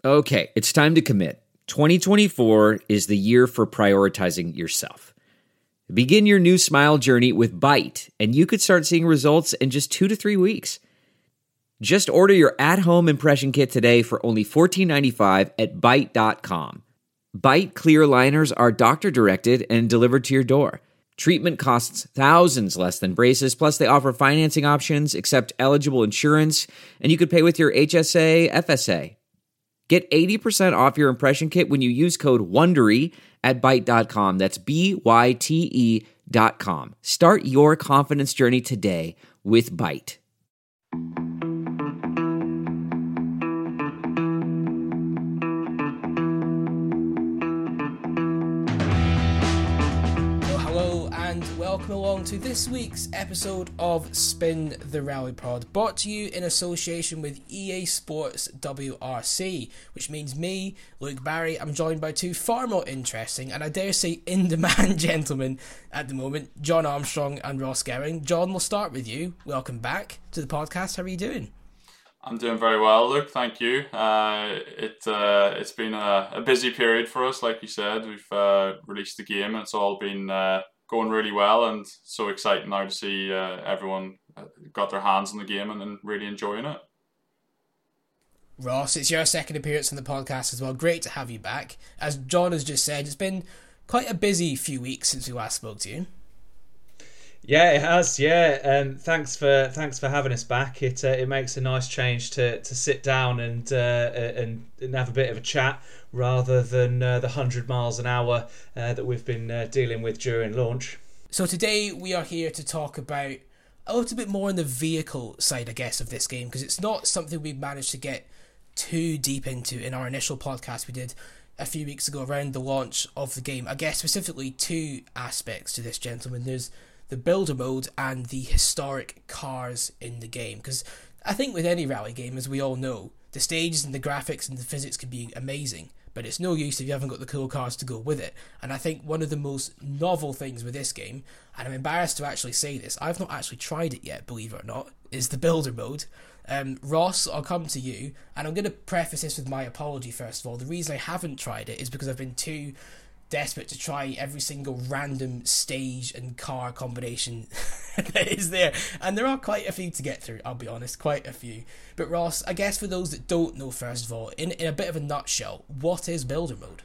Okay, it's time to commit. 2024 is the year for prioritizing yourself. Begin your new smile journey with Byte, and you could start seeing results in just 2 to 3 weeks. Just order your at-home impression kit today for only $14.95 at Byte.com. Byte clear liners are doctor-directed and delivered to your door. Treatment costs thousands less than braces, plus they offer financing options, accept eligible insurance, and you could pay with your HSA, FSA. Get 80% off your impression kit when you use code WONDERY at Byte.com. That's BYTE.com. Start your confidence journey today with Byte. Welcome along to this week's episode of Spin the Rally Pod, brought to you in association with EA Sports WRC, which means me, Luke Barry. I'm joined by two far more interesting and I dare say in-demand gentlemen at the moment, John Armstrong and Ross Gowing. John, we'll start with you. Welcome back to the podcast. How are you doing? I'm doing very well, Luke. Thank you. It's been a busy period for us, like you said. We've released the game and it's all been going really well, and so exciting now to see everyone got their hands on the game and really enjoying it. Ross, it's your second appearance on the podcast as well. Great to have you back. As John has just said, it's been quite a busy few weeks since we last spoke to you. Yeah, it has. Yeah, thanks for having us back. It makes a nice change to sit down and have a bit of a chat rather than the 100 miles an hour that we've been dealing with during launch. So today we are here to talk about a little bit more on the vehicle side, I guess, of this game, because it's not something we've managed to get too deep into in our initial podcast we did a few weeks ago around the launch of the game. I guess specifically two aspects to this, gentlemen. There's the builder mode and the historic cars in the game, because I think with any rally game, as we all know, the stages and the graphics and the physics can be amazing, but it's no use if you haven't got the cool cars to go with it. And I think one of the most novel things with this game, and I'm embarrassed to actually say this, I've not actually tried it yet, believe it or not, is the builder mode. Ross, I'll come to you, and I'm going to preface this with my apology first of all. The reason I haven't tried it is because I've been too desperate to try every single random stage and car combination that is there, and there are quite a few to get through, I'll be honest, quite a few. But Ross, I guess for those that don't know, first of all, in a bit of a nutshell, what is builder mode?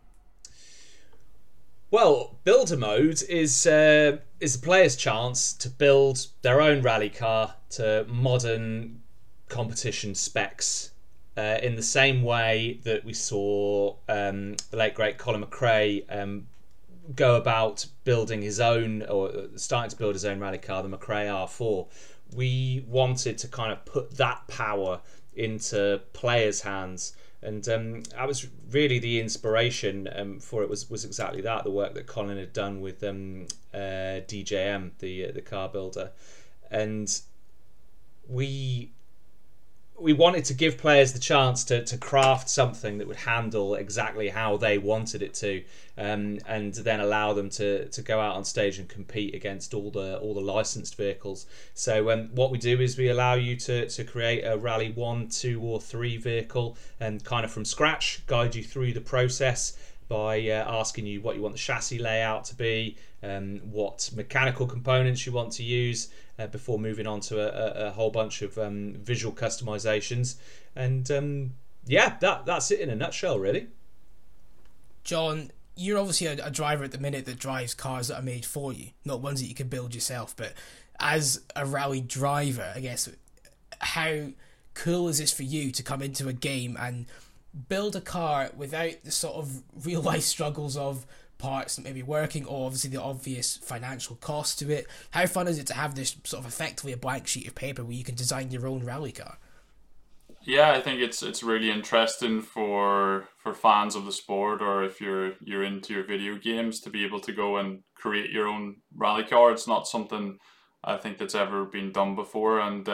Well, builder mode is the player's chance to build their own rally car to modern competition specs. In the same way that we saw the late great Colin McRae go about building his own, or starting to build his own rally car, the McRae R4, we wanted to kind of put that power into players' hands, and that was really the inspiration for it. Was exactly that, the work that Colin had done with DJM, the car builder, and we wanted to give players the chance to craft something that would handle exactly how they wanted it to, and then allow them to go out on stage and compete against all the licensed vehicles. So what we do is we allow you to create a Rally 1, 2 or 3 vehicle, and kind of from scratch guide you through the process by asking you what you want the chassis layout to be, what mechanical components you want to use, before moving on to a whole bunch of visual customizations. And that's it in a nutshell, really. John, you're obviously a driver at the minute that drives cars that are made for you, not ones that you can build yourself. But as a rally driver, I guess, how cool is this for you to come into a game and build a car without the sort of real life struggles of parts that may be working, or obviously the obvious financial cost to it? How fun is it to have this sort of effectively a blank sheet of paper where you can design your own rally car? Yeah, I think it's really interesting for fans of the sport, or if you're into your video games, to be able to go and create your own rally car. It's not something I think that's ever been done before, and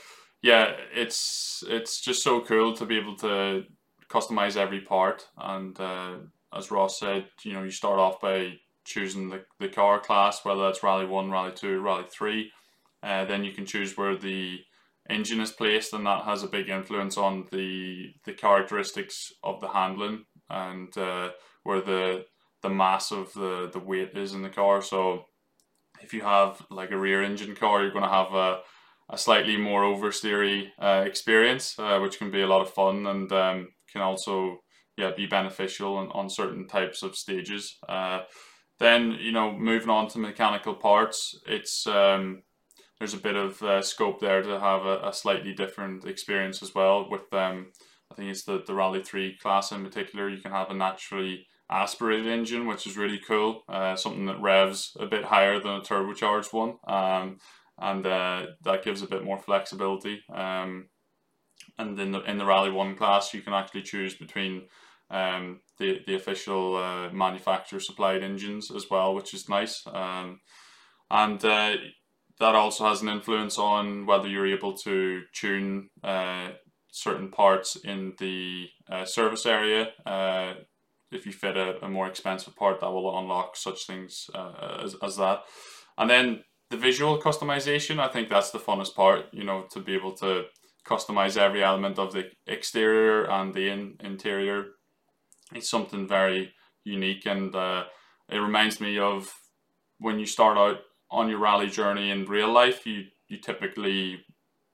it's just so cool to be able to customize every part. And as Ross said, you start off by choosing the car class, whether that's Rally 1, Rally 2, Rally 3. Then you can choose where the engine is placed, and that has a big influence on the characteristics of the handling and where the mass of the weight is in the car. So if you have like a rear engine car, you're going to have a slightly more oversteery experience, which can be a lot of fun and can also be beneficial on certain types of stages. Then moving on to mechanical parts, it's there's a bit of scope there to have a slightly different experience as well. With I think it's the Rally 3 class in particular, you can have a naturally aspirated engine, which is really cool. Something that revs a bit higher than a turbocharged one, and that gives a bit more flexibility. And in the Rally 1 class, you can actually choose between the official manufacturer supplied engines as well, which is nice. And that also has an influence on whether you're able to tune certain parts in the service area. If you fit a more expensive part, that will unlock such things as that. And then the visual customization, I think that's the funnest part, to be able to customize every element of the exterior and the interior. It's something very unique, and it reminds me of when you start out on your rally journey in real life. You typically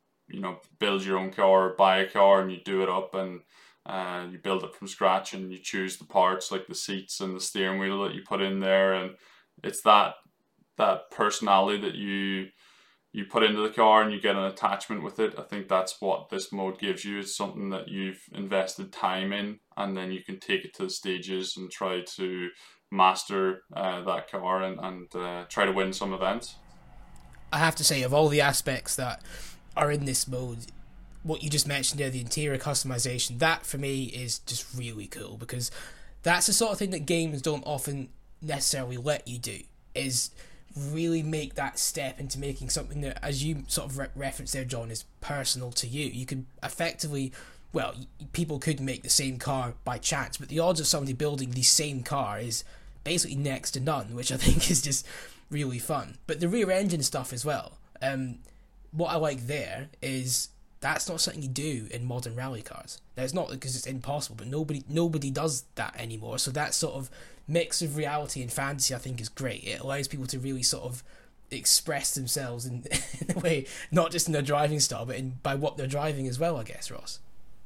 build your own car, buy a car, and you do it up, and you build it from scratch, and you choose the parts like the seats and the steering wheel that you put in there, and it's that personality that you put into the car, and you get an attachment with it. I think that's what this mode gives you. It's something that you've invested time in, and then you can take it to the stages and try to master that car and try to win some events. I have to say, of all the aspects that are in this mode, what you just mentioned there, the interior customization, that for me is just really cool, because that's the sort of thing that games don't often necessarily let you do, is really make that step into making something that, as you sort of referenced there, John, is personal to you. You could effectively, well, people could make the same car by chance, but the odds of somebody building the same car is basically next to none, which I think is just really fun. But the rear engine stuff as well, what I like there is that's not something you do in modern rally cars. Now, it's not because it's impossible, but nobody does that anymore. So that sort of mix of reality and fantasy, I think, is great. It allows people to really sort of express themselves in a way, not just in their driving style, but by what they're driving as well, I guess, Ross.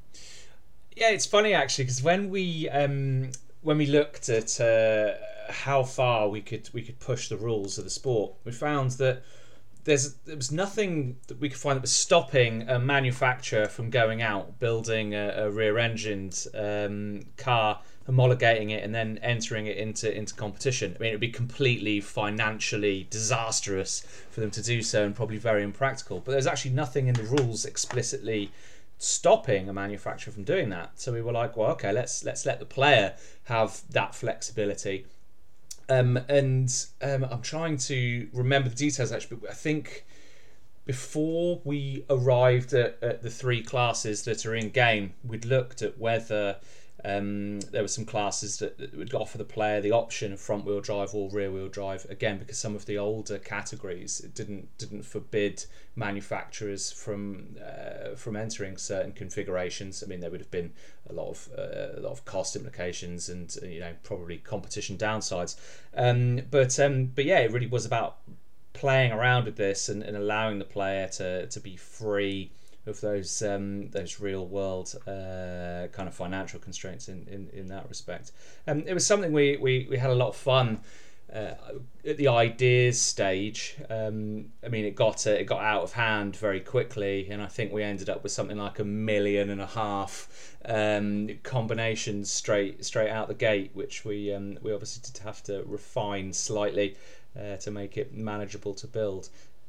Yeah, it's funny actually, because when we looked at how far we could push the rules of the sport, we found that there was nothing that we could find that was stopping a manufacturer from going out, building a rear-engined car, homologating it, and then entering it into competition. I mean, it would be completely financially disastrous for them to do so, and probably very impractical. But there's actually nothing in the rules explicitly stopping a manufacturer from doing that. So we were like, well, okay, let's let the player have that flexibility. I'm trying to remember the details actually, but I think before we arrived at the three classes that are in game, we'd looked at whether there were some classes that would offer the player the option of front wheel drive or rear wheel drive, again because some of the older categories didn't forbid manufacturers from entering certain configurations. I mean, there would have been a lot of cost implications and probably competition downsides, but yeah, it really was about playing around with this and allowing the player to be free of those real world kind of financial constraints in that respect. It was something we had a lot of fun at the ideas stage. I mean, it got out of hand very quickly, and I think we ended up with something like 1.5 million combinations straight out the gate, which we obviously did have to refine slightly to make it manageable to build.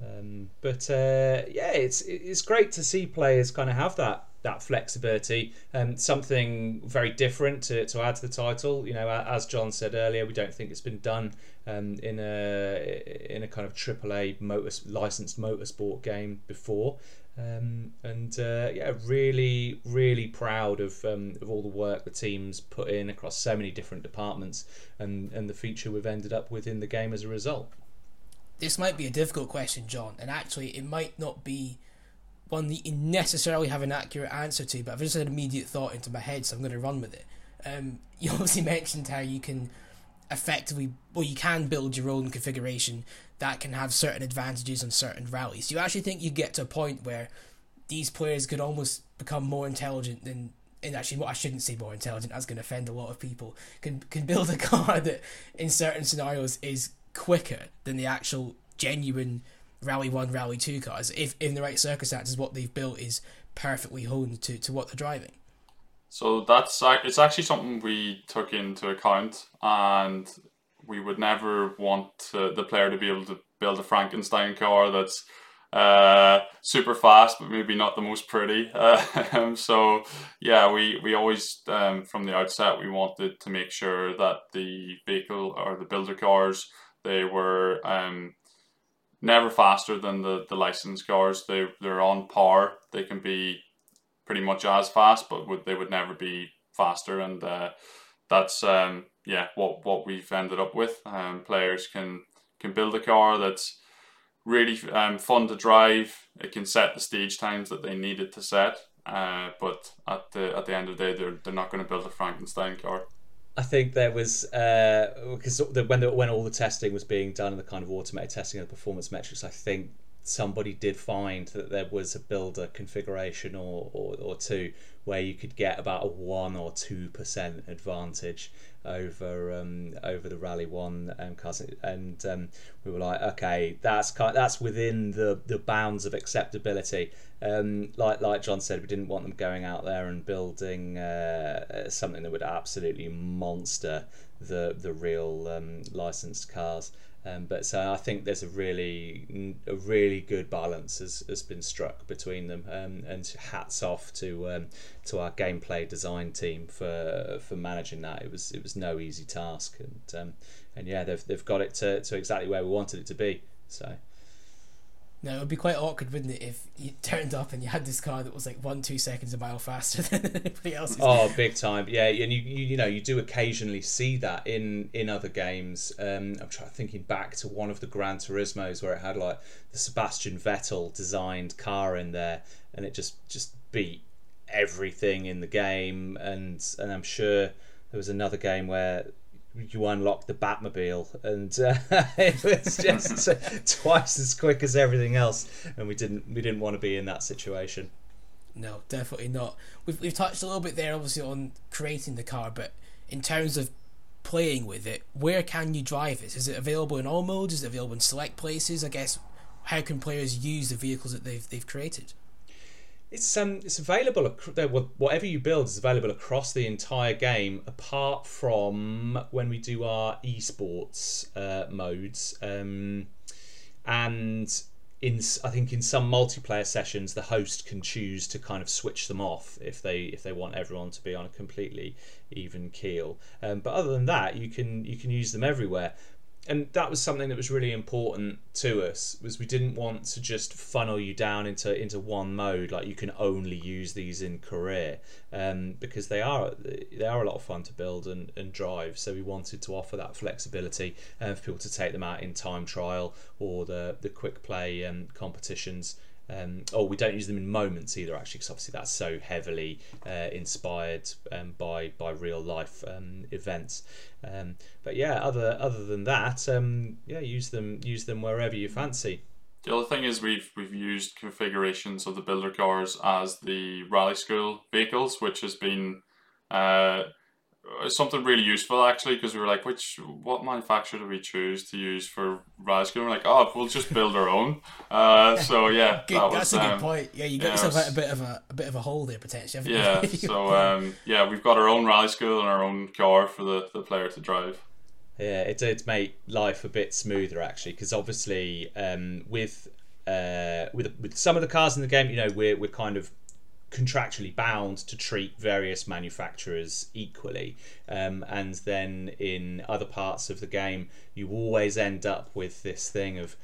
Yeah, it's great to see players kind of have that flexibility, something very different to add to the title. As John said earlier, we don't think it's been done in a kind of AAA licensed motorsport game before. Yeah, really, really proud of all the work the team's put in across so many different departments, and the feature we've ended up with in the game as a result. This might be a difficult question, John, and actually it might not be one that you necessarily have an accurate answer to, but I've just had an immediate thought into my head, so I'm going to run with it. You obviously mentioned how you can you can build your own configuration that can have certain advantages on certain rallies. Do you actually think you get to a point where these players could almost become more intelligent than, and actually what I shouldn't say more intelligent, that's going to offend a lot of people, can build a car that in certain scenarios is quicker than the actual genuine Rally 1, Rally 2 cars, if in the right circumstances what they've built is perfectly honed to what they're driving? So it's actually something we took into account, and we would never want the player to be able to build a Frankenstein car that's super fast but maybe not the most pretty. So yeah, we always from the outset we wanted to make sure that the vehicle or the builder cars, they were never faster than the licensed cars. They're on par. They can be pretty much as fast, but they would never be faster, and that's what we've ended up with. Players can build a car that's really fun to drive. It can set the stage times that they need it to set, but at the end of the day, they're not going to build a Frankenstein car. I think there was because when all the testing was being done and the kind of automated testing of the performance metrics, I think somebody did find that there was a builder configuration or two where you could get about a 1 or 2% advantage over the Rally 1 cars, and we were like, okay, that's within the bounds of acceptability. Like John said, we didn't want them going out there and building something that would absolutely monster the real licensed cars. But so I think there's a really good balance has been struck between them, and hats off to our gameplay design team for managing that. It was no easy task, and yeah, they've got it to exactly where we wanted it to be. So. No, it would be quite awkward, wouldn't it, if you turned up and you had this car that was like 1-2 seconds a mile faster than everybody else's. Oh, big time, yeah. And you do occasionally see that in other games. I'm thinking back to one of the Gran Turismos where it had like the Sebastian Vettel designed car in there, and it just beat everything in the game. And I'm sure there was another game where you unlock the Batmobile, and it was just twice as quick as everything else, and we didn't want to be in that situation. No, definitely not. We've touched a little bit there, obviously, on creating the car, but in terms of playing with it, where can you drive it? Is it available in all modes? Is it available in select places? I guess, how can players use the vehicles that they've created? It's available. Whatever you build is available across the entire game, apart from when we do our esports modes. And I think in some multiplayer sessions, the host can choose to kind of switch them off if they want everyone to be on a completely even keel. But other than that, you can use them everywhere. And that was something that was really important to us, was we didn't want to just funnel you down into one mode, like you can only use these in career, because they are a lot of fun to build and drive. So we wanted to offer that flexibility for people to take them out in time trial or the quick play competitions. We don't use them in moments either, actually, because obviously that's so heavily inspired by real life events. But yeah, other than that, use them wherever you fancy. The other thing is we've used configurations of the builder cars as the rally school vehicles, which has been something really useful, actually, because we were like, what manufacturer do we choose to use for rally school? And we're like, we'll just build our own. So yeah, that's a good point. Yeah, you got yourself out a bit of a hole there potentially. Yeah. So we've got our own rally school and our own car for the player to drive. Yeah, it did make life a bit smoother, actually, because obviously with some of the cars in the game, we're kind of contractually bound to treat various manufacturers equally, and then in other parts of the game you always end up with this thing of,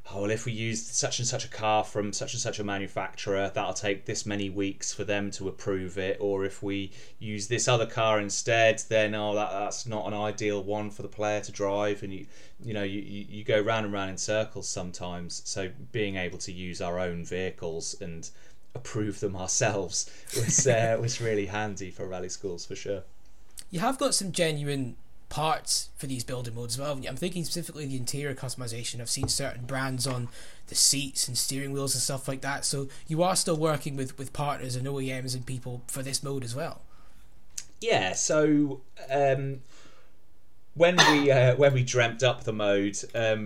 oh, well, if we use such and such a car from such and such a manufacturer, that'll take this many weeks for them to approve it. Or if we use this other car instead, then that's not an ideal one for the player to drive. And you go round and round in circles sometimes. So being able to use our own vehicles and approve them ourselves was really handy for rally schools for sure. You have got some genuine parts for these builder modes as well. I'm thinking specifically the interior customization. I've seen certain brands on the seats and steering wheels and stuff like that. So you are still working with partners and OEMs and people for this mode as well. Yeah. So when we dreamt up the mode,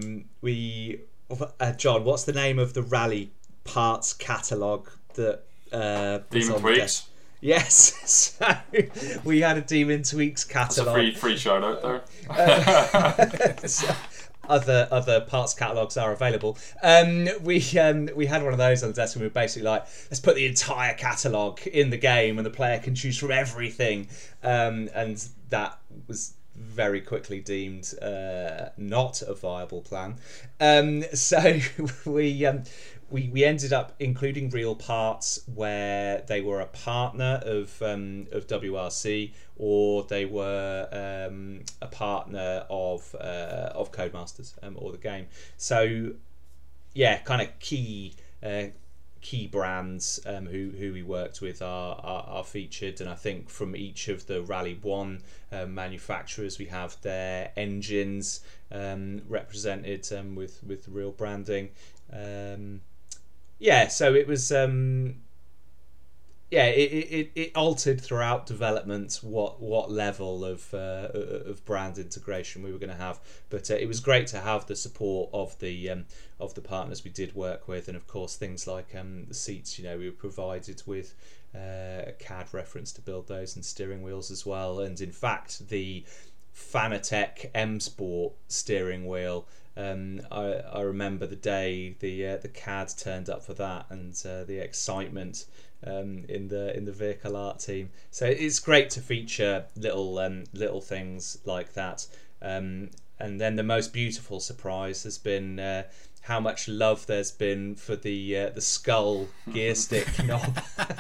John, what's the name of the rally parts catalogue that Demon Tweaks? Yes, so we had a Demon Tweaks catalogue. That's a free shout out there. So other parts catalogues are available. We had one of those on the desk, and we were basically like, let's put the entire catalogue in the game, and the player can choose from everything. And that was very quickly deemed not a viable plan. So we ended up including Real Parts where they were a partner of WRC, or they were a partner of Codemasters or the game. So yeah, kind of key brands who we worked with are featured, and I think from each of the Rally 1 manufacturers we have their engines represented with real branding. So it was it altered throughout development what level of brand integration we were going to have, but it was great to have the support of the partners we did work with, and of course things like the seats. We were provided with a CAD reference to build those, and steering wheels as well. And in fact, the Fanatec M Sport steering wheel, I remember the day the CAD turned up for that, and the excitement in the vehicle art team. So it's great to feature little things like that. And then the most beautiful surprise has been how much love there's been for the skull gear stick knob.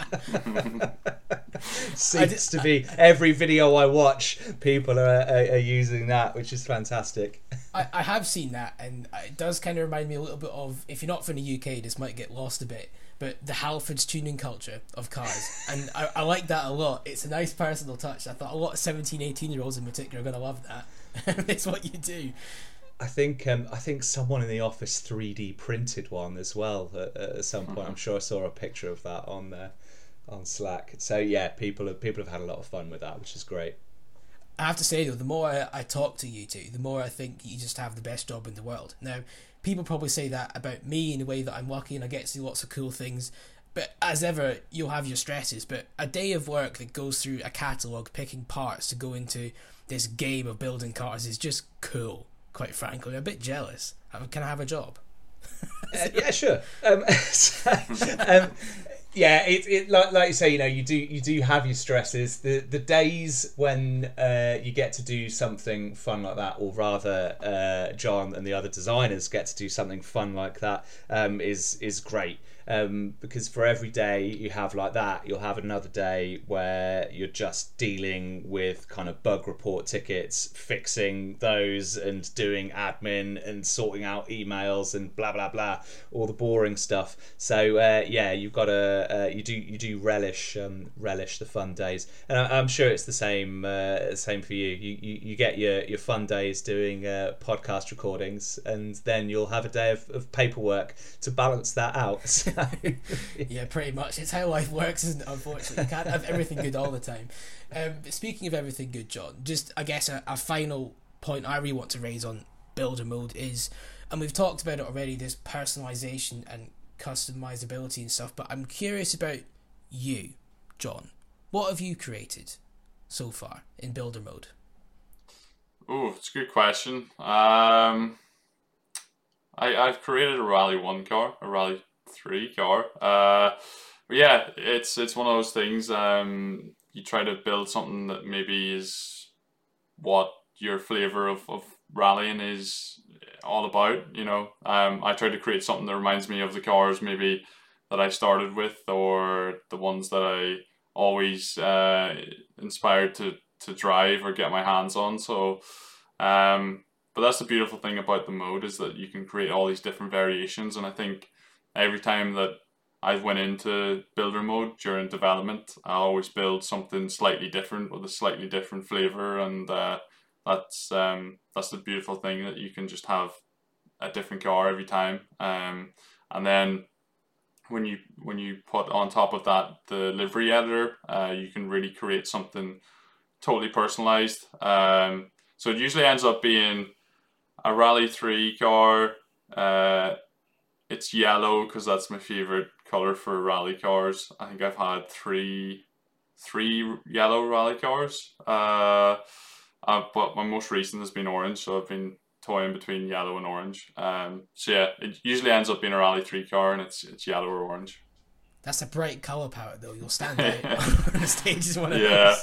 Seems to be every video I watch, people are using that, which is fantastic. I have seen that, and it does kind of remind me a little bit of, if you're not from the UK, this might get lost a bit, but the Halfords tuning culture of cars. And I like that a lot. It's a nice personal touch. I thought a lot of 17, 18-year-olds in particular are going to love that. It's what you do. I think someone in the office 3D printed one as well at some point. I'm sure I saw a picture of that on Slack. So yeah, people have had a lot of fun with that, which is great. I have to say though, the more I talk to you two, the more I think you just have the best job in the world. Now, people probably say that about me in a way that I'm lucky and I get to do lots of cool things. But as ever, you'll have your stresses. But a day of work that goes through a catalogue, picking parts to go into this game of building cars is just cool. Quite frankly, I'm a bit jealous. Can I have a job? Yeah, sure. Yeah, it like you say, you do have your stresses. The days when you get to do something fun like that, or rather, John and the other designers get to do something fun like that, is great. Because for every day you have like that, you'll have another day where you're just dealing with kind of bug report tickets, fixing those, and doing admin and sorting out emails and blah blah blah, all the boring stuff. So yeah, you've got to you do relish the fun days, and I'm sure it's the same for you. You get your fun days doing podcast recordings, and then you'll have a day of paperwork to balance that out. Yeah, pretty much. It's how life works, isn't it? Unfortunately, you can't have everything good all the time. Speaking of everything good, John, just I guess a final point I really want to raise on builder mode is, and we've talked about it already, this personalization and customizability and stuff, but I'm curious about you, John. What have you created so far in builder mode? Oh, it's a good question. I've created a Rally 1 car, a Rally 3 car. But yeah, it's one of those things. You try to build something that maybe is what your flavor of rallying is all about. I try to create something that reminds me of the cars maybe that I started with, or the ones that I always inspired to drive or get my hands on. So, but that's the beautiful thing about the mode, is that you can create all these different variations. And I think every time that I've went into builder mode during development, I always build something slightly different with a slightly different flavor, and that's the beautiful thing, that you can just have a different car every time. And then when you put on top of that the livery editor, you can really create something totally personalized. So it usually ends up being a Rally 3 car. It's yellow because that's my favorite color for rally cars. I think I've had three yellow rally cars. But my most recent has been orange, so I've been toying between yellow and orange. So yeah, it usually ends up being a Rally 3 car, and it's yellow or orange. That's a bright color palette, though. You'll stand out on the stage as one of those.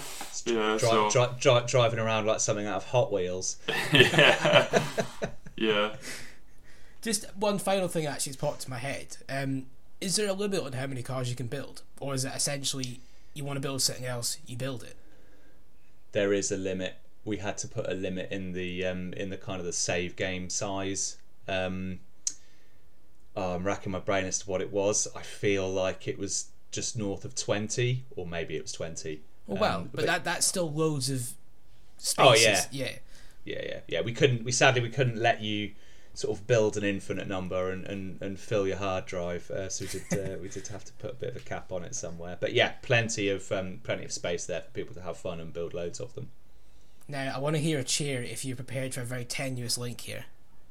Yeah, driving around like something out of Hot Wheels. Yeah. Yeah. Just one final thing actually has popped to my head. Is there a limit on how many cars you can build? Or is it essentially, you want to build something else, you build it? There is a limit. We had to put a limit in the kind of the save game size. I'm racking my brain as to what it was. I feel like it was just north of 20, or maybe it was 20. Well, but that's still loads of spaces. Oh yeah. Yeah. We couldn't let you sort of build an infinite number and fill your hard drive. So we did have to put a bit of a cap on it somewhere. But yeah, plenty of space there for people to have fun and build loads of them. Now, I want to hear a cheer if you're prepared for a very tenuous link here.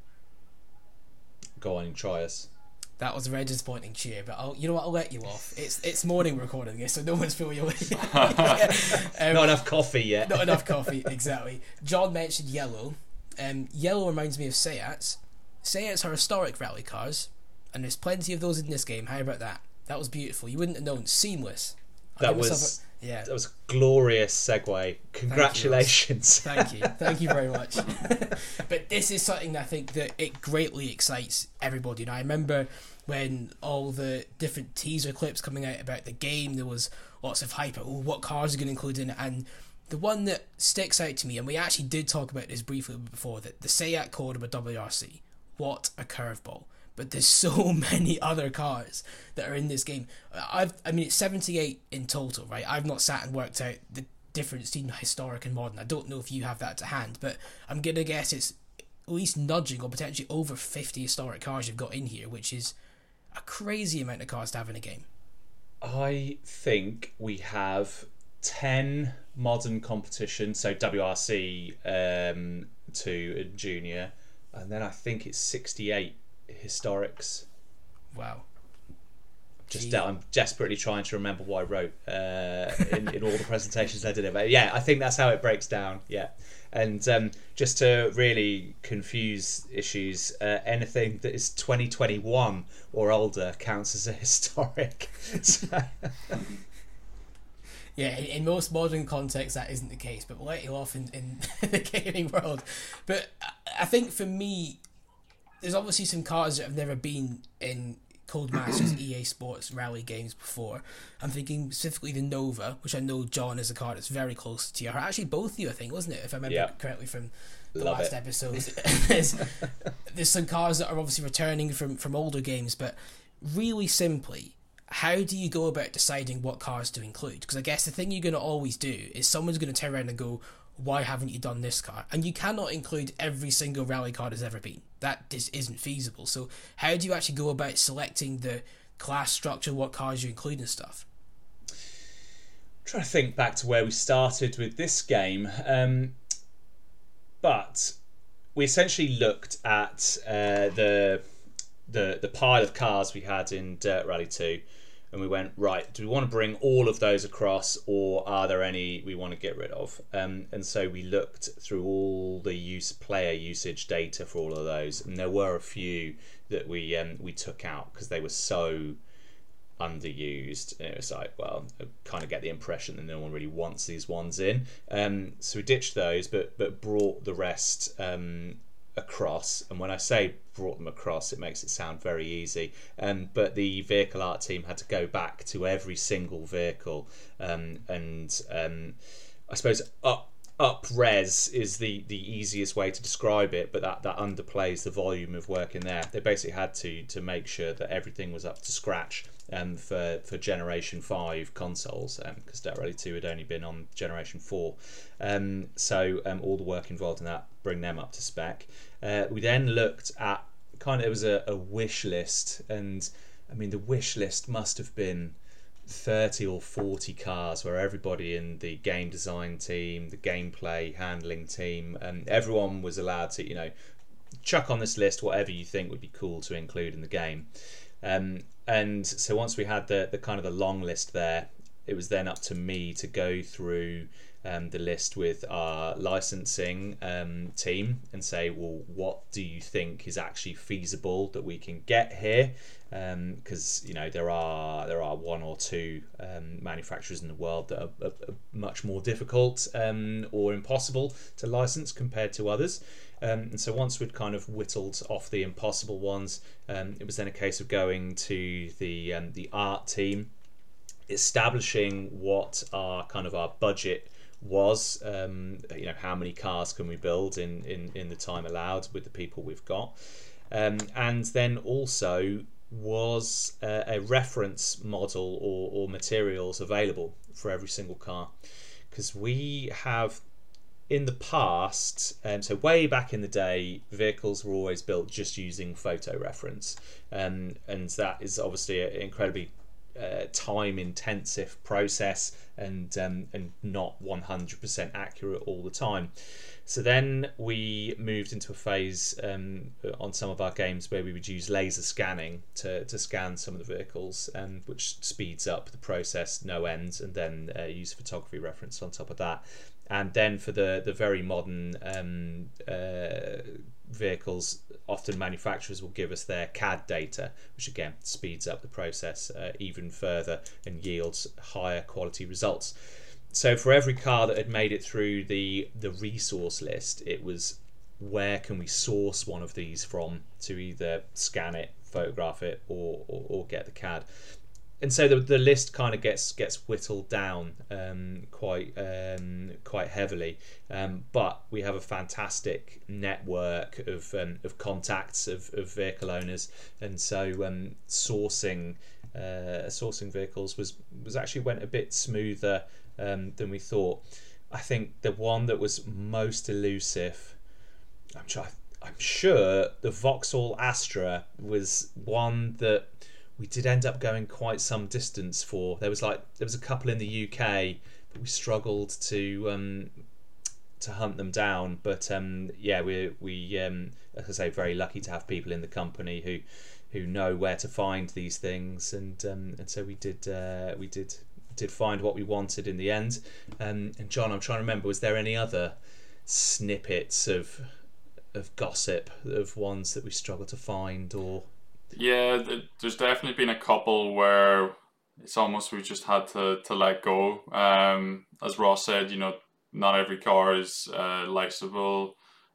Go on and try us. That was a very disappointing cheer, but you know what? I'll let you off. It's morning recording this, so no one's feeling away. Not enough coffee yet. Not enough coffee, exactly. John mentioned yellow. Yellow reminds me of Seats. Seats are historic rally cars, and there's plenty of those in this game. How about that? That was beautiful. You wouldn't have known. Seamless. That was a glorious segue. Congratulations. Thank you very much. But this is something that I think that it greatly excites everybody. And I remember when all the different teaser clips coming out about the game, there was lots of hype. What cars are going to include in it? And the one that sticks out to me, and we actually did talk about this briefly before, that the Seat Cordoba WRC. What a curveball. But there's so many other cars that are in this game. It's 78 in total, right? I've not sat and worked out the difference between historic and modern. I don't know if you have that to hand, but I'm going to guess it's at least nudging or potentially over 50 historic cars you've got in here, which is a crazy amount of cars to have in a game. I think we have 10 modern competitions, so WRC 2 and Junior, and then I think it's 68 historics. Wow. I'm desperately trying to remember what I wrote in all the presentations I did. But yeah, I think that's how it breaks down. Yeah, and just to really confuse issues, anything that is 2021 or older counts as a historic. Yeah, in most modern contexts that isn't the case, but we'll let you off in the gaming world. But I think for me, there's obviously some cars that have never been in Codemasters EA Sports rally games before. I'm thinking specifically the Nova, which I know, John, is a car that's very close to your heart. Actually, both of you, I think, wasn't it? If I remember correctly from the last episode. There's some cars that are obviously returning from older games, but really simply, how do you go about deciding what cars to include? Because I guess the thing you're going to always do is someone's going to turn around and go, why haven't you done this car? And you cannot include every single rally car there's ever been. That just isn't feasible. So how do you actually go about selecting the class structure, what cars you include and stuff? I'm trying to think back to where we started with this game. But we essentially looked at the pile of cars we had in Dirt Rally 2, and we went, right, do we want to bring all of those across, or are there any we want to get rid of? And so we looked through all the player usage data for all of those, and there were a few that we took out because they were so underused. And it was like, well, I kind of get the impression that no one really wants these ones in. So we ditched those, but brought the rest across. And when I say brought them across, it makes it sound very easy. But the vehicle art team had to go back to every single vehicle, and I suppose up res is the easiest way to describe it, but that underplays the volume of work in there. They basically had to make sure that everything was up to scratch for Generation 5 consoles, because Dead Rally 2 had only been on Generation 4. So all the work involved in that, bring them up to spec. We then looked at it was a wish list, and I mean the wish list must have been 30 or 40 cars, where everybody in the game design team, the gameplay handling team, and everyone was allowed to chuck on this list whatever you think would be cool to include in the game. And so once we had the kind of the long list there, it was then up to me to go through the list with our licensing team and say, well, what do you think is actually feasible that we can get here? Because there are one or two manufacturers in the world that are much more difficult or impossible to license compared to others. And so once we'd kind of whittled off the impossible ones, it was then a case of going to the art team, establishing what our budget was. How many cars can we build in the time allowed with the people we've got, and then also was a reference model or materials available for every single car, because we have in the past, so way back in the day, vehicles were always built just using photo reference, and that is obviously an incredibly time intensive process and not 100% accurate all the time. So then we moved into a phase on some of our games where we would use laser scanning to scan some of the vehicles, which speeds up the process no end, and then use photography reference on top of that. And then for the very modern vehicles, often manufacturers will give us their CAD data, which again speeds up the process even further and yields higher quality results. So for every car that had made it through the resource list, it was where can we source one of these from to either scan it, photograph it, or get the CAD. And so the list kind of gets whittled down quite heavily, but we have a fantastic network of contacts of vehicle owners, and so sourcing vehicles was actually went a bit smoother than we thought. I think the one that was most elusive, I'm sure the Vauxhall Astra was one that we did end up going quite some distance for. There was a couple in the UK, but we struggled to hunt them down. But we as I say, very lucky to have people in the company who know where to find these things, and so we did find what we wanted in the end. And John, I'm trying to remember, was there any other snippets of gossip of ones that we struggled to find, or? Yeah, there's definitely been a couple where it's almost we just had to let go. As Ross said, not every car is licensable.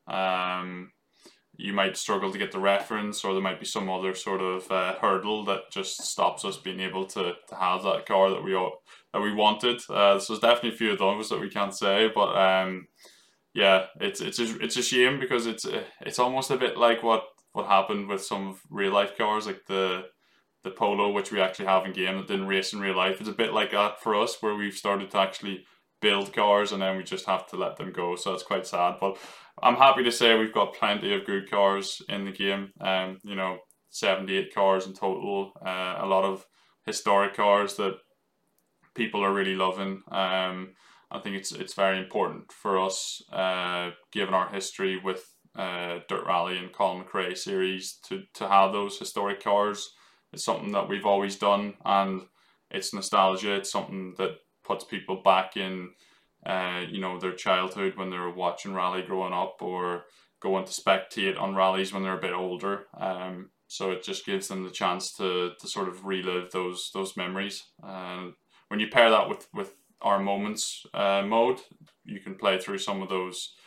You might struggle to get the reference, or there might be some other sort of hurdle that just stops us being able to have that car that we wanted. So there's definitely a few of those that we can't say, but yeah, it's a shame, because it's almost a bit like what happened with some real life cars, like the Polo, which we actually have in game that didn't race in real life. It's a bit like that for us, where we've started to actually build cars and then we just have to let them go. So that's quite sad, but I'm happy to say we've got plenty of good cars in the game. 78 cars in total, a lot of historic cars that people are really loving. I think it's very important for us, given our history with Dirt Rally and Colin McRae series, to have those historic cars. It's something that we've always done, and it's nostalgia. It's something that puts people back in their childhood when they were watching rally growing up, or going to spectate on rallies when they're a bit older. So it just gives them the chance to sort of relive those memories. And when you pair that with our moments mode, you can play through some of those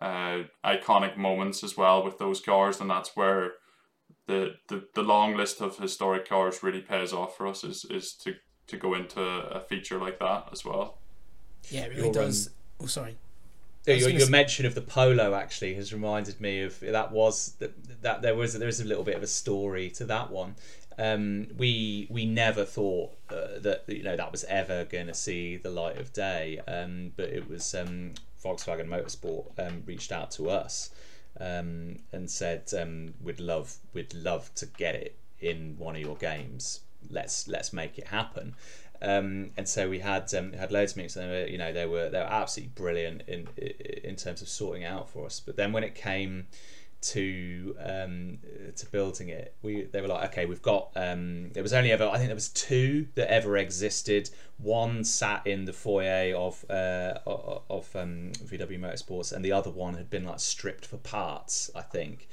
iconic moments as well with those cars, and that's where the long list of historic cars really pays off for us, is to go into a feature like that as well. Yeah, it really does. Oh, sorry. Your mention of the Polo actually has reminded me of that there is a little bit of a story to that one. We never thought that that was ever going to see the light of day, but it was Volkswagen Motorsport reached out to us and said we'd love to get it in one of your games. Let's make it happen. And so we had loads of meetings, and they were absolutely brilliant in terms of sorting it out for us. But then when it came to building it, they were like, okay, we've got there was only ever, I think there was 2 that ever existed. One sat in the foyer of VW Motorsports, and the other one had been like stripped for parts, I think.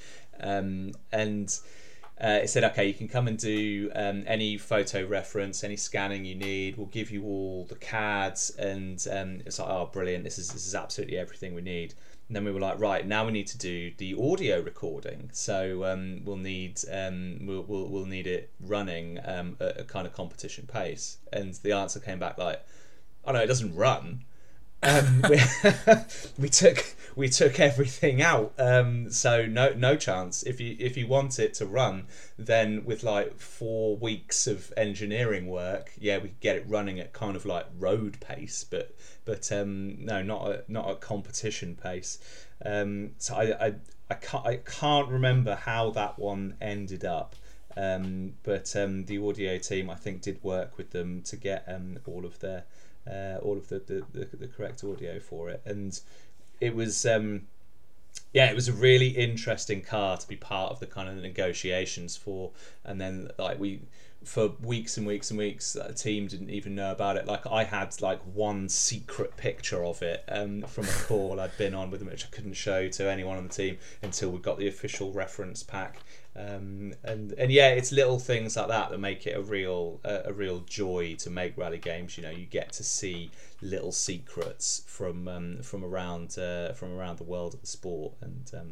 It said, okay, you can come and do any photo reference, any scanning you need. We'll give you all the CADs, and it's like, oh, brilliant! This is absolutely everything we need. And then we were like, right, now we need to do the audio recording. So we'll need we'll need it running at a kind of competition pace. And the answer came back like, oh no, it doesn't run. We took everything out, so no chance. If you want it to run, then with like 4 weeks of engineering work, we could get it running at kind of like road pace, but no, not at competition pace. So I can't remember how that one ended up, but the audio team, I think, did work with them to get all of the correct audio for it, and it was it was a really interesting car to be part of the kind of negotiations for. And then for weeks and weeks and weeks, the team didn't even know about it. Like, I had like one secret picture of it from a call I'd been on with them, which I couldn't show to anyone on the team until we got the official reference pack. And it's little things like that make it a real joy to make rally games. You get to see little secrets from around the world of the sport, and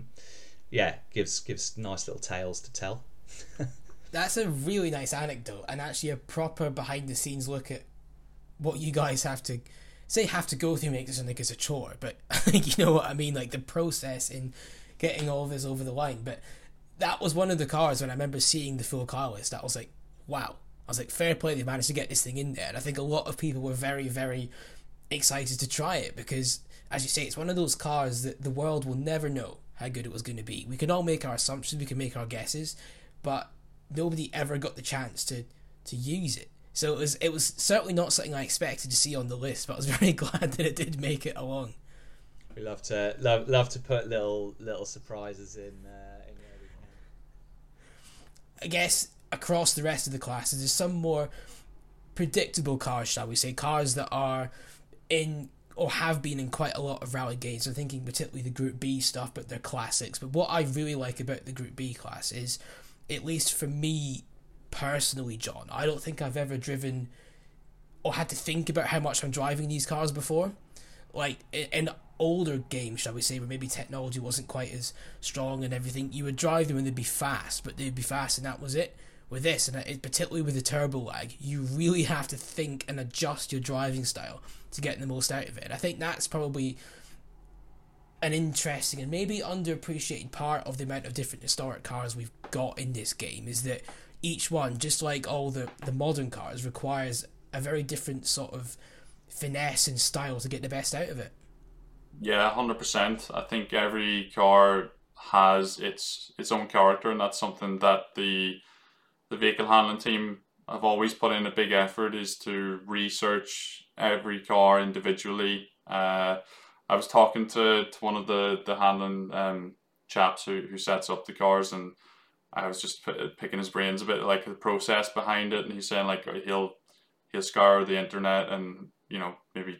gives nice little tales to tell. That's a really nice anecdote, and actually a proper behind the scenes look at what you guys have to go through. Make this sound like it's a chore, but I think you know what I mean, like the process in getting all of this over the line. But that was one of the cars when I remember seeing the full car list. I was like, wow. I was like, fair play, they managed to get this thing in there. And I think a lot of people were very, very excited to try it because, as you say, it's one of those cars that the world will never know how good it was going to be. We can all make our assumptions, we can make our guesses, but nobody ever got the chance to use it. So it was certainly not something I expected to see on the list, but I was very glad that it did make it along. We love to put little surprises in where we can. I guess across the rest of the classes, there's some more predictable cars, shall we say, cars that are in or have been in quite a lot of rally games. I'm thinking particularly the Group B stuff, but they're classics. But what I really like about the Group B class is, at least for me personally, John, I don't think I've ever driven or had to think about how much I'm driving these cars before. Like, in older games, shall we say, where maybe technology wasn't quite as strong and everything, you would drive them and they'd be fast, but they'd be fast and that was it. With this, and particularly with the turbo lag, you really have to think and adjust your driving style to get the most out of it. And I think that's probably an interesting and maybe underappreciated part of the amount of different historic cars we've got in this game, is that each one, just like all the modern cars, requires a very different sort of finesse and style to get the best out of it. Yeah, 100%. I think every car has its own character, and that's something that the vehicle handling team have always put in a big effort, is to research every car individually. I was talking to one of the handling chaps who sets up the cars, and I was just picking his brains a bit, like the process behind it, and he's saying like he'll scour the internet and maybe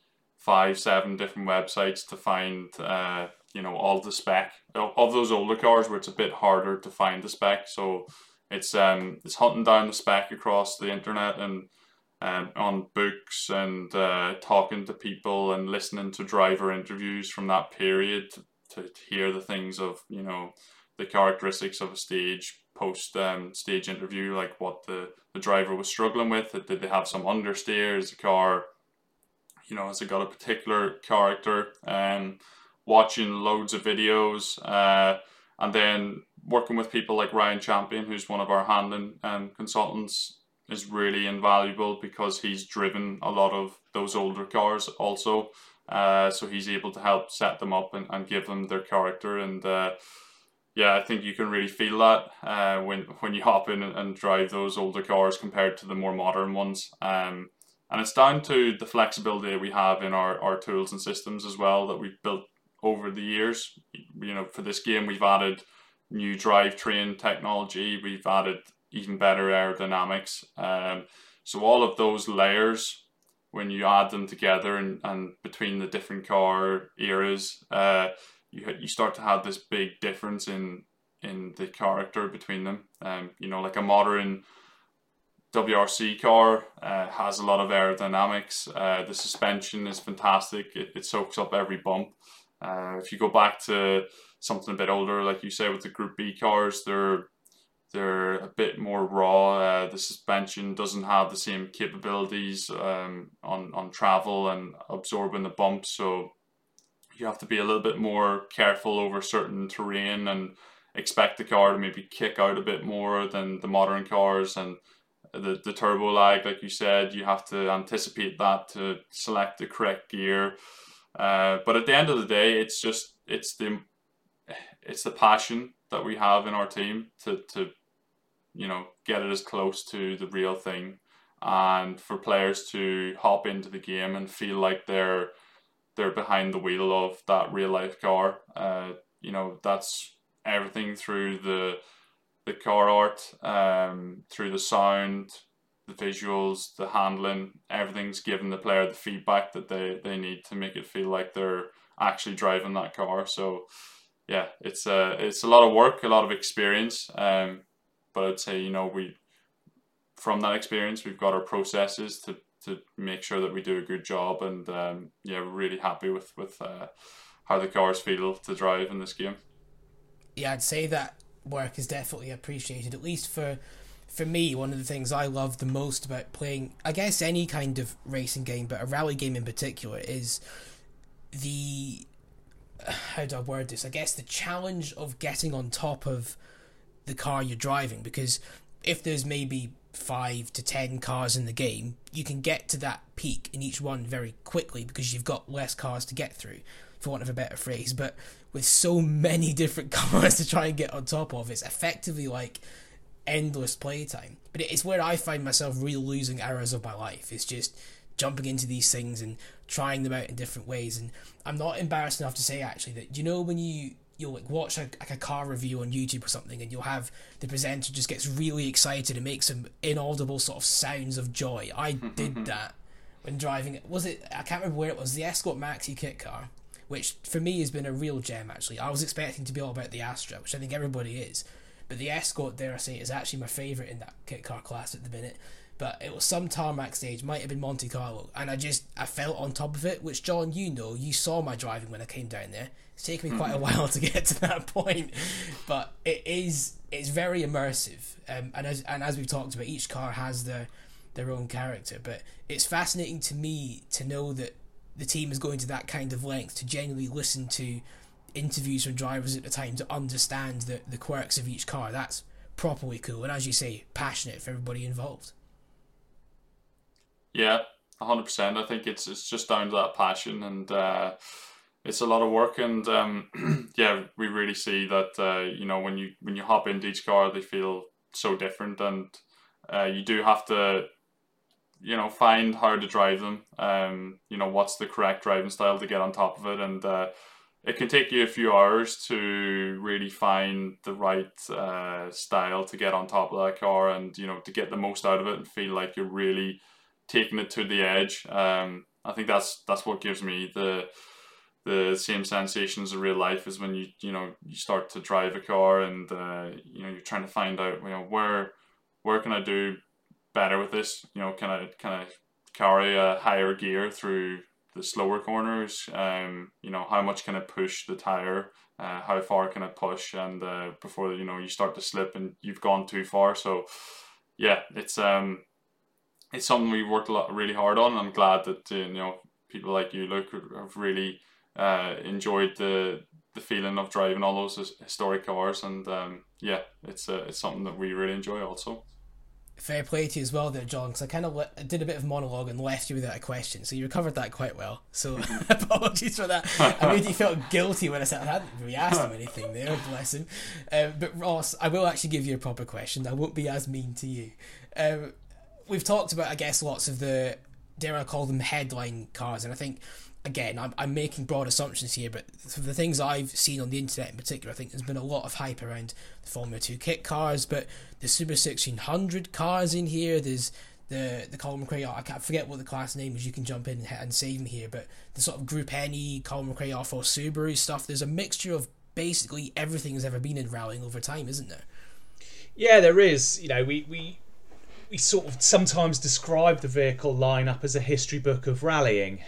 5-7 different websites to find all the spec of those older cars where it's a bit harder to find the spec. So it's hunting down the spec across the internet and on books and talking to people and listening to driver interviews from that period to hear the things of, the characteristics of a stage post stage interview, like what the driver was struggling with. Did they have some understeer? Is the car, has it got a particular character? Watching loads of videos, and then working with people like Ryan Champion, who's one of our handling consultants, is really invaluable because he's driven a lot of those older cars also. So he's able to help set them up and give them their character. And I think you can really feel that when you hop in and drive those older cars compared to the more modern ones. And it's down to the flexibility that we have in our tools and systems as well that we've built over the years. For this game, we've added new drivetrain technology. We've added even better aerodynamics. So all of those layers, when you add them together and between the different car eras, you start to have this big difference in the character between them. Like a modern WRC car has a lot of aerodynamics. The suspension is fantastic. It soaks up every bump. If you go back to something a bit older, like you say with the Group B cars, they're a bit more raw. The suspension doesn't have the same capabilities on travel and absorbing the bumps, so you have to be a little bit more careful over certain terrain and expect the car to maybe kick out a bit more than the modern cars. And the turbo lag, like you said, you have to anticipate that to select the correct gear. But at the end of the day, it's the passion that we have in our team to get it as close to the real thing, and for players to hop into the game and feel like they're behind the wheel of that real life car. That's everything through the car art, through the sound, the visuals, the handling. Everything's giving the player the feedback that they need to make it feel like they're actually driving that car. So yeah, it's a lot of work, a lot of experience. But I'd say, from that experience, we've got our processes to make sure that we do a good job. And we're really happy with how the cars feel to drive in this game. Yeah, I'd say that work is definitely appreciated, at least for me. One of the things I love the most about playing, I guess, any kind of racing game, but a rally game in particular, is how do I word this? I guess the challenge of getting on top of the car you're driving, because if there's maybe 5 to 10 cars in the game, you can get to that peak in each one very quickly because you've got less cars to get through, for want of a better phrase. But with so many different cars to try and get on top of, it's effectively like endless playtime. But it's where I find myself really losing hours of my life. It's just jumping into these things and trying them out in different ways. And I'm not embarrassed enough to say, actually, that when you'll like watch a car review on YouTube or something, and you'll have the presenter just gets really excited and makes some inaudible sort of sounds of joy. I did that when driving. I can't remember where it was, the Escort Maxi kit car, which for me has been a real gem, actually. I was expecting to be all about the Astra, which I think everybody is, but the Escort, dare I say, is actually my favourite in that kit car class at the minute. But it was some tarmac stage, might have been Monte Carlo, and I felt on top of it, which, John, you saw my driving when I came down there. It's taken me quite a while to get to that point, but it's very immersive. And as we've talked about, each car has their own character, but it's fascinating to me to know that the team is going to that kind of length to genuinely listen to interviews from drivers at the time to understand the quirks of each car. That's properly cool, and as you say, passionate for everybody involved. Yeah, 100%. I think it's just down to that passion, and it's a lot of work. And we really see that when you hop into each car, they feel so different, and you do have to find how to drive them. What's the correct driving style to get on top of it, and it can take you a few hours to really find the right style to get on top of that car, and to get the most out of it and feel like you're really taking it to the edge. I think that's what gives me the same sensations of real life, is when you start to drive a car and you're trying to find out where can I do better with this. Can I carry a higher gear through the slower corners. How much can it push the tire? How far can it push? And before you start to slip and you've gone too far. So yeah, it's something we've worked really hard on. And I'm glad that people like you, Luke, have really enjoyed the feeling of driving all those historic cars. And it's something that we really enjoy also. Fair play to you as well there, John, because I kind of did a bit of monologue and left you without a question, so you recovered that quite well. So apologies for that. I made you feel guilty when I said I hadn't really asked him anything there, bless him. But Ross, I will actually give you a proper question. I won't be as mean to you. We've talked about, I guess, lots of the, dare I call them, headline cars, and I think, again, I'm making broad assumptions here, but for the things I've seen on the internet in particular, I think there's been a lot of hype around the Formula 2 kit cars, but the Super 1600 cars in here, there's the Colin McRae, I can't forget what the class name is, you can jump in and save me here, but the sort of Group NE, Colin McRae R4 Subaru stuff, there's a mixture of basically everything that's ever been in rallying over time, isn't there? Yeah, there is. We sort of sometimes describe the vehicle lineup as a history book of rallying.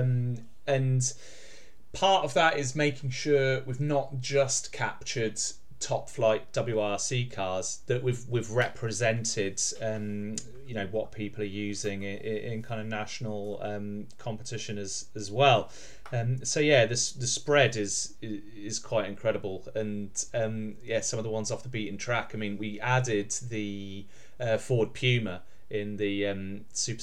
And part of that is making sure we've not just captured top flight WRC cars, that we've represented what people are using in kind of national competition as well. So yeah, the spread is quite incredible, and some of the ones off the beaten track. I mean, we added the Ford Puma in the Super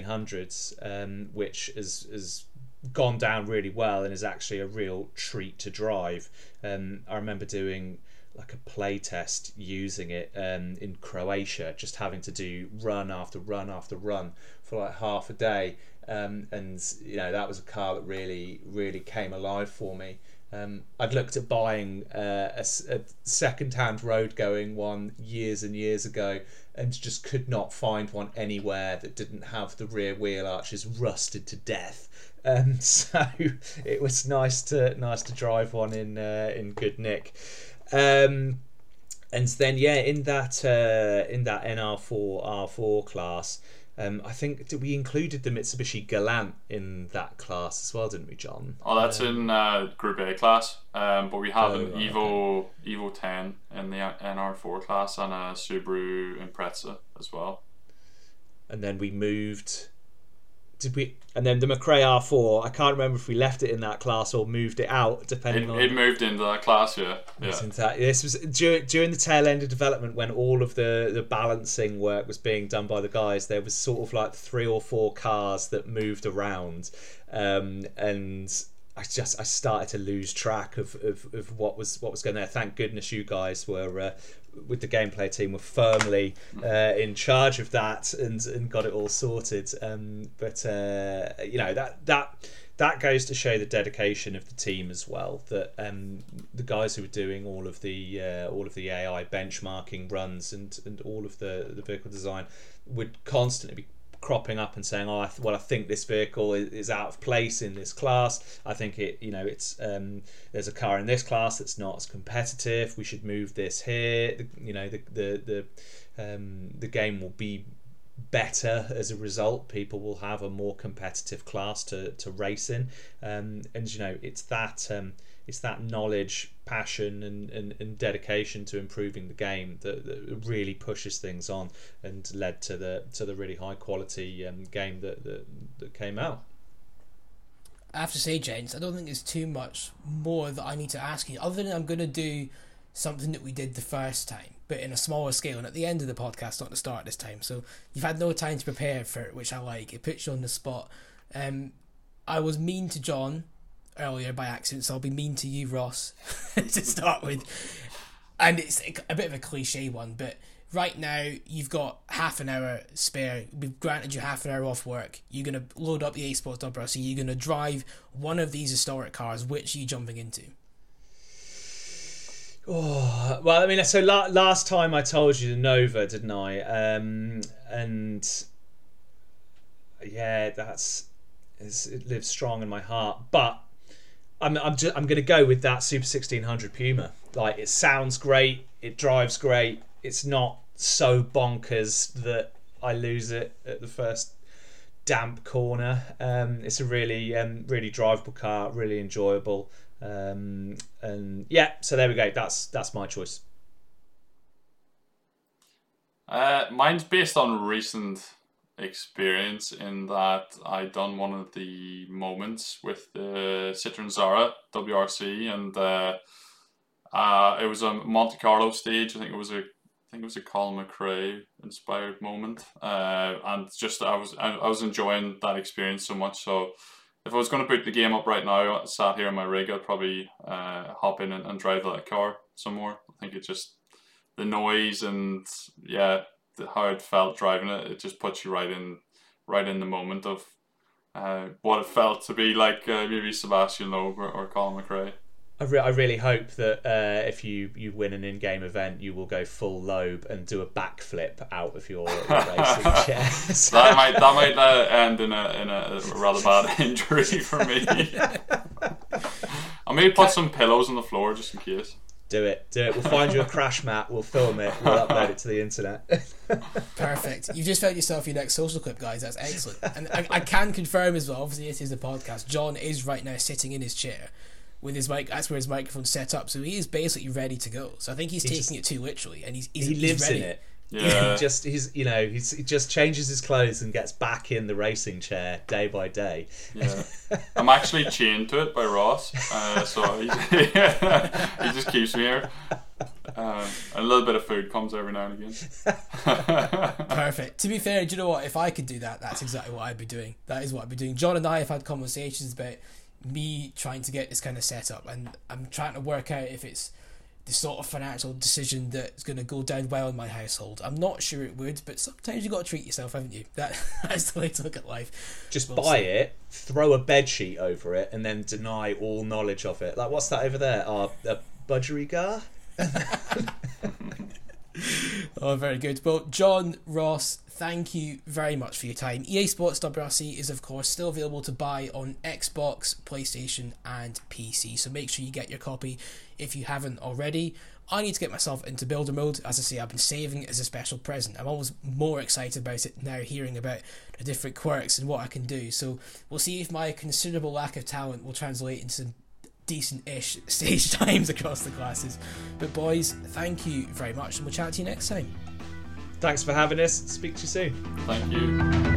1600s, which is gone down really well and is actually a real treat to drive. I remember doing like a play test using it in Croatia, just having to do run after run after run for like half a day, and that was a car that really came alive for me. I'd looked at buying a second-hand road-going one years and years ago, and just could not find one anywhere that didn't have the rear wheel arches rusted to death. So it was nice to drive one in good nick. And then in that NR4 R4 class, I think we included the Mitsubishi Galant in that class as well, didn't we, John? Oh, that's in Group A class, but we have an Evo 10 in the NR4 class and a Subaru Impreza as well. And then we moved. And then the McRae R4, I can't remember if we left it in that class or moved it out, depending on... It moved into that class, yeah. This was during the tail end of development, when all of the balancing work was being done by the guys. There was sort of like 3 or 4 cars that moved around, and I started to lose track of what was going there. Thank goodness you guys were... with the gameplay team were firmly in charge of that and got it all sorted. But that goes to show the dedication of the team as well. That the guys who were doing all of the AI benchmarking runs and all of the vehicle design would constantly be cropping up and saying, I think this vehicle is out of place in this class. I think it's there's a car in this class that's not as competitive. We should move this here. The game will be better as a result. People will have a more competitive class to race in, and it's that knowledge, passion, and dedication to improving the game that really pushes things on and led to the really high quality game that came out. I have to say, gents, I don't think there's too much more that I need to ask you, other than I'm going to do something that we did the first time, but in a smaller scale and at the end of the podcast, not the start this time. So you've had no time to prepare for it, which I like. It puts you on the spot. I was mean to John earlier by accident, so I'll be mean to you, Ross, to start with. And it's a bit of a cliche one, but right now you've got half an hour spare. We've granted you half an hour off work. You're going to load up the A Sports WRC. You're going to drive one of these historic cars. Which are you jumping into? Oh, well, I mean, so last time I told you the Nova, didn't I? And yeah, it lives strong in my heart. But I'm going to go with that Super 1600 Puma. Like, it sounds great, it drives great. It's not so bonkers that I lose it at the first damp corner. It's a really really drivable car, really enjoyable. And yeah, so there we go. That's my choice. Mine's based on recent experience in that I done one of the moments with the Citroen Zara WRC, and it was a Monte Carlo stage. I think it was a Colin McRae inspired moment, and just I was enjoying that experience so much. So if I was going to boot the game up right now, sat here in my rig, I'd probably hop in and drive that car some more. I think it just, the noise and how it felt driving it, it just puts you right in the moment of what it felt to be like maybe Sebastian Loeb or Colin McRae. I really hope that if you win an in-game event, you will go full Loeb and do a backflip out of your racing chair. That might end in a rather bad injury for me. I'll maybe put some pillows on the floor just in case. Do it. We'll find you a crash mat. We'll film it. We'll upload it to the internet. Perfect. You've just found yourself your next social clip, guys. That's excellent. And I can confirm as well, obviously this is the podcast, John is right now sitting in his chair with his mic. That's where his microphone's set up, so he is basically ready to go. So I think he's taking it too literally, and he lives ready. In it. Yeah. He just changes his clothes and gets back in the racing chair day by day. Yeah, I'm actually chained to it by Ross, so he just keeps me here. A little bit of food comes every now and again. Perfect. To be fair, do you know what? If I could do that, that's exactly what I'd be doing. That is what I'd be doing. John and I have had conversations about me trying to get this kind of setup, and I'm trying to work out if it's the sort of financial decision that's going to go down well in my household. I'm not sure it would, but sometimes you've got to treat yourself, haven't you? That's the way to look at life. Just buy it, throw a bedsheet over it, and then deny all knowledge of it. Like, what's that over there? A budgerigar? Oh, very good. Well, John, Ross, thank you very much for your time. EA Sports WRC is, of course, still available to buy on Xbox, PlayStation, and PC. So make sure you get your copy if you haven't already. I need to get myself into builder mode. As I say, I've been saving it as a special present. I'm always more excited about it now, hearing about the different quirks and what I can do. So we'll see if my considerable lack of talent will translate into decent-ish stage times across the classes. But boys, thank you very much, and we'll chat to you next time. Thanks for having us. Speak to you soon. Thank you.